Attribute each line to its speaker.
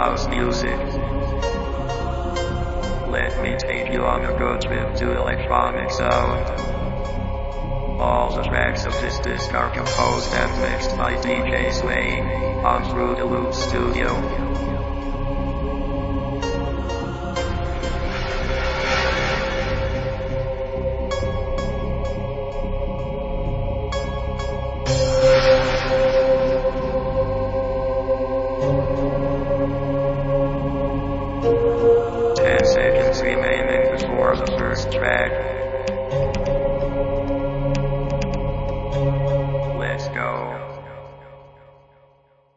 Speaker 1: house music. Let me take you on a good trip to electronic sound. All the tracks of this disc are composed and mixed by DJ Sway on Fruity Loop Studio.